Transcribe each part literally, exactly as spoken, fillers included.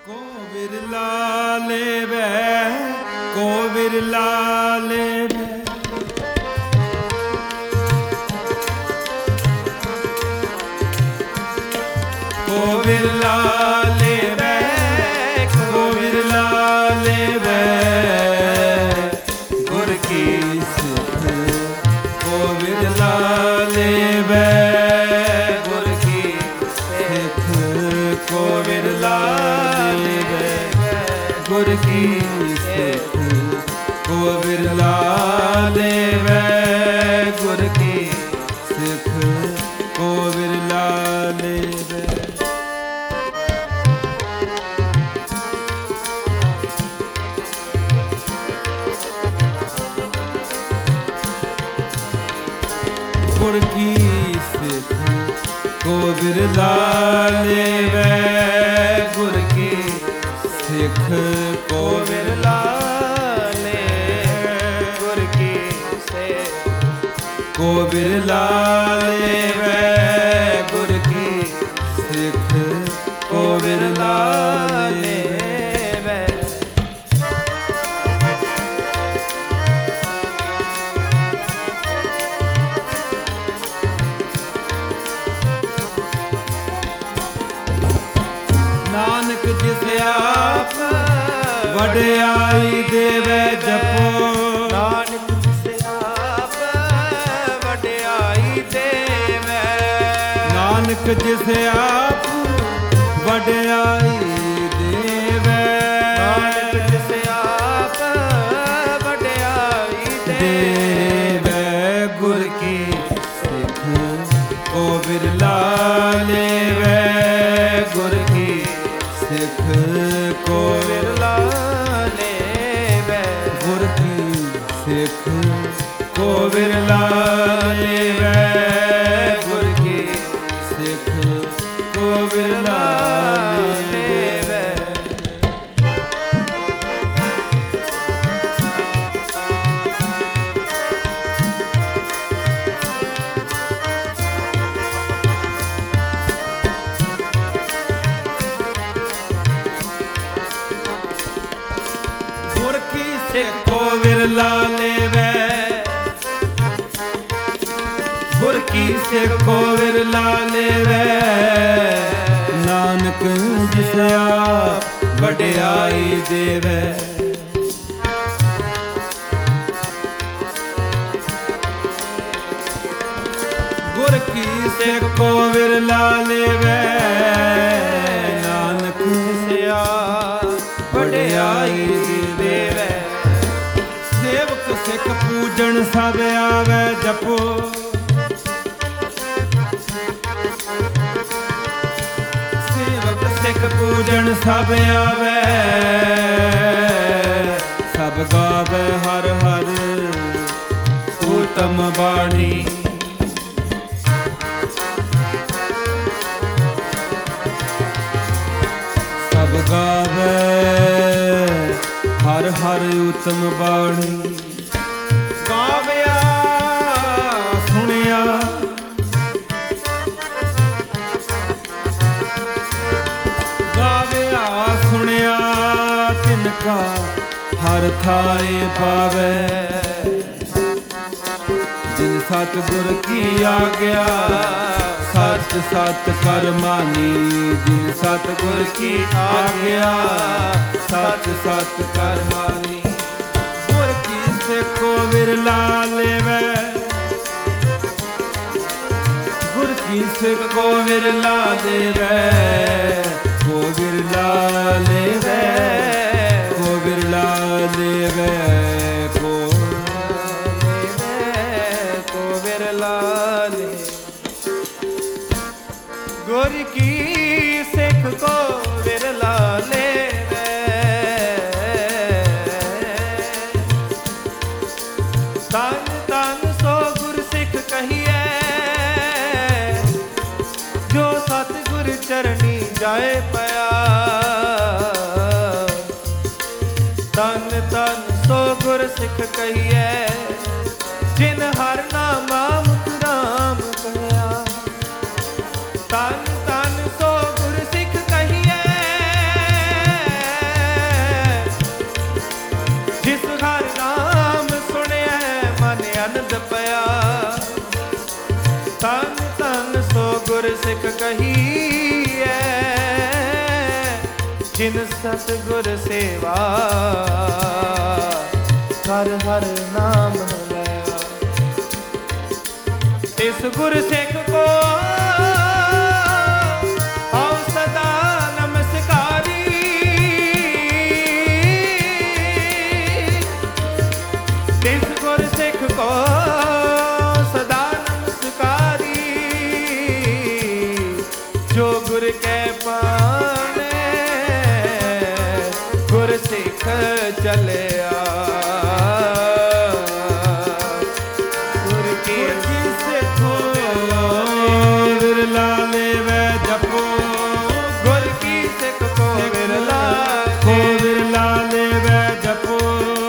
को बिरला लेवे को बिरला लेवे को बिरला लेवे को बिरला लेवे गुर की सिख को बिरला लेवे गुर की सिख को बिरला लेवे गुर की सिख को बिरला लेवे गुर की सिख को बिरला लेवे। गुर की सिख को बिरला लेवे गुर की सिख को बिरला ले गुर की सिख को बिरला लेवे गुर की सिख को बिरला लेवे। नानक जिस आप वड्याई देवे जपो नानक जिस आप वड्याई देवे नानक जिस आप वड्याई देवे नानक जिस आप वड्याई देवे गुर की सिख को बिरला लेवे गुर की सिख को बिरला लेवे गुर की सिख को बिरला लेवे गुर की सिख को बिरला लेवे। गुर की सिख को बिरला लेवे गुर की सिख को बिरला लेवे नानक जिस आप वड्याई देवे गुर की सिख को बिरला लेवे नानक जिस आप वड्याई देवे। सेवक सिख पूजन सब आवे जपो सेवक सिख पूजन सब आवे सब गावे हर हर उत्तम बाणी सब गावे हर हर उत्तम बाणी गाविया सुनिया गाविया सुनिया तिनका हर थाए पावे जिन सतगुर की आज्ञा सत सत कर मानी जिन सतगुर की आज्ञा सत सत कर मानी गुर की सिख को बिरला लेवे गुर की सिख को बिरला लेवे को बिरला लेवे को बिरला लेवे को को बिरला ले गुर की सिख को बिरला लेवे तन तन सो गुर सिख कहिए जो सतगुर चरनी जाए पया तन तन सो गुर सिख कहिए जिन हर नामा मुख राम कहया तन तन सो गुर सिख कहिए ਜਿਨ ਸਤਿਗੁਰ ਸੇਵਾ ਹਰ ਹਰ ਨਾਮ ਲਿਆ। ਇਸ ਗੁਰ ਸਿੱਖ ਕੋ ਹਉ ਸਦਾ ਨਮਸਕਾਰੀ। ਇਸ ਗੁਰ ਸਿੱਖ ਕੋ ਸਦਾ ਨਮਸਕਾਰੀ। ਜੋ ਗੁਰ ਕੈ ਪਾਣੇ ਗੁਰ ਸਿੱਖ ਚਲਿਆ। ਗੁਰ ਕੀ ਸਿੱਖੋ ਵਿਰਲਾ ਲੇਵੈ ਜਪੋ। ਗੁਰ ਕੀ ਸਿੱਖ ਕੋ ਵਿਰਲਾ ਕੋ ਵਿਰਲਾ ਲੇਵੈ ਜਪੋ।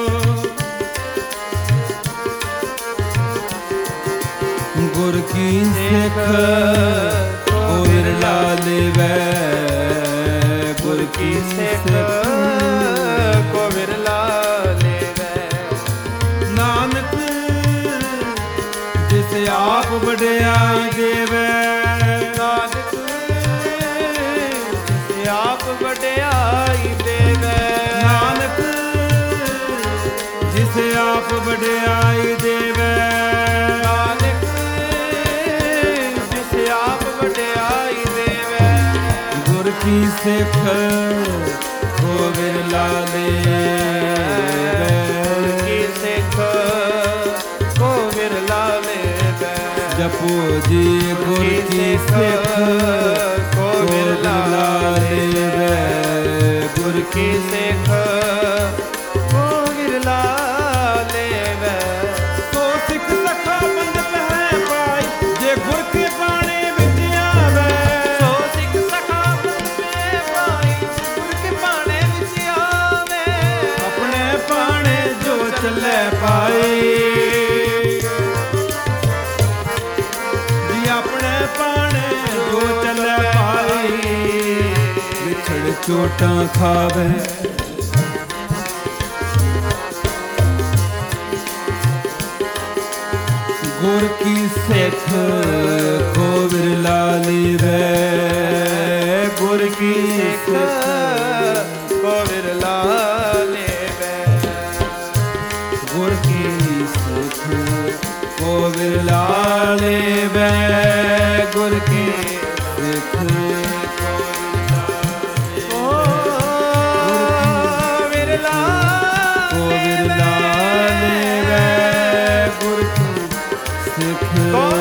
ਗੁਰ ਕੀ ਸਿੱਖ ਕੋ ਵਿਰਲਾ ਲੇਵੈ। ਗੁਰ ਕੀ ਸਿੱਖ ਕੋ ਵਿਰਲਾ ਲੇਵੈ। ਨਾਨਕ ਜਿਸ ਆਪ ਵਡਿਆਈ ਦੇਵੈ। ਨਾਨਕ ਜਿਸ ਆਪ ਵਡਿਆਈ ਦੇਵੈ। ਨਾਨਕ ਜਿਸ ਆਪ ਵਡਿਆਈ ਦੇਵੈ। ਨਾਨਕ ਜਿਸ ਆਪ ਵਡਿਆਈ ਦੇਵੈ। ਗੁਰ ਕੀ ਸਿੱਖ ਕੋ ਵਿਰਲਾ ਲੇਵੈ। ਗੁਰ ਕੀ ਸਿੱਖ ਕੋ ਵਿਰਲਾ ਲੇਵੈ। ਜਪੋ ਜੀ ਗੁਰ ਕੀ ਸਿੱਖ ਕੋ ਵਿਰਲਾ ਲੇਵੈ। ਗੁਰ ਕੀ ਸਿੱਖ ਕੋ ਵਿਰਲਾ ਲੇਵੈ। ਸੋ ਸਿੱਖ ਸਖਾ ਪੰਡਤ ਹੈ ਪਾਈ। ਜੇ ਗੁਰ ਕੇ ਬਾਣੇ ਵਿੱਚ ਆਵੈ। ਸੋ ਸਿੱਖ ਸਖਾ ਪੰਡਤ ਪਾਈ। ਗੁਰ ਕੇ ਬਾਣੇ ਵਿੱਚ ਆਵੇ। ਆਪਣੇ ਬਾਣੇ ਜੋ ਚੱਲੇ ਪਾਈ। ਜੀ ਆਪਣੇ ਬਾਣੇ ਜੋ ਚੱਲੇ ਪਾਈ। ਵਿਛੜ ਚੋਟਾਂ ਖਾਵੇ। ਗੁਰ ਕੀ ਸਿੱਖ ਕੋ ਵਿਰਲਾ ਲੇਵੈ। ਗੁਰ ਕੀ ਸਿੱਖ ਕੋ ਵਿਰਲਾ ਲੇਵੈ। ਗੁਰ ਕੀ ਸਿੱਖ ਕੋ ਵਿਰਲਾ ਲੇਵੈ। ਗੁਰ ਕੀ ਸਿੱਖ ਕੋ ਵਿਰਲਾ ਕੋ ਵਿਰਲਾ ਲੇਵੈ। ਗੁਰ ਕੀ ਸਿੱਖ ਕੋ